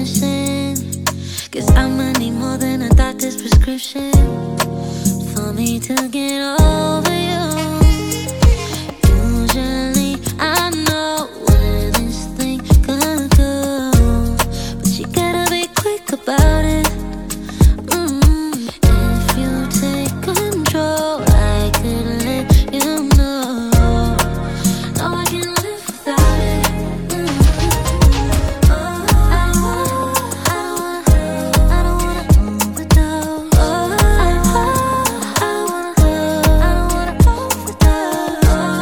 missing. Guess I'ma need more than a doctor's prescription for me to get over you. Usually I know where this thing could go, but you gotta be quick about it. If you take control, I could let you know. No, I can't live without it. I don't wanna overdose. I don't wanna overdose.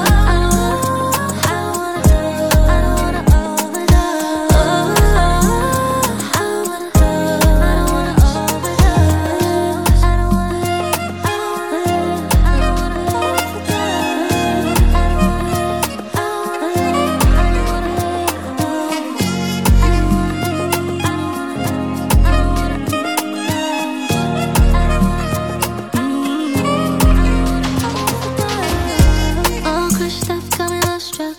All crushed up, got me lost track.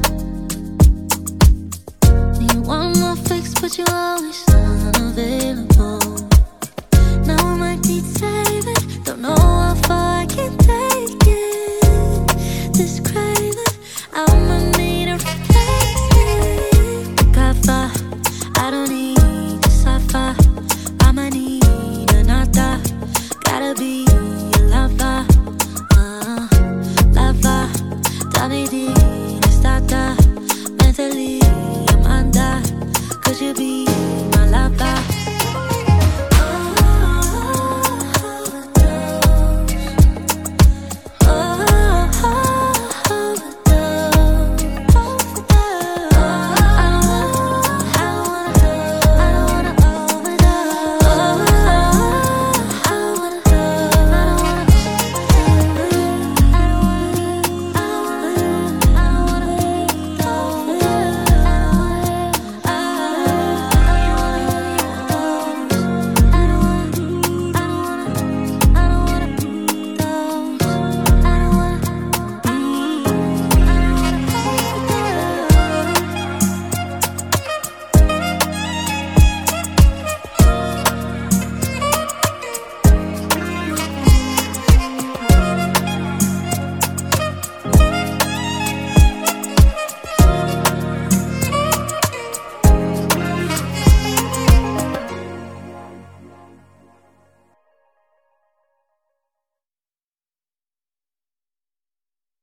You want more fix, but you always unavailable. Now I might need saving, don't know how far I can take it. This craving, I'ma need a replacement. Got far, I don't need a sci-fi. I might need a nada. Gotta be a lava, lava. Dame di stata, mentally I'm under. Could you be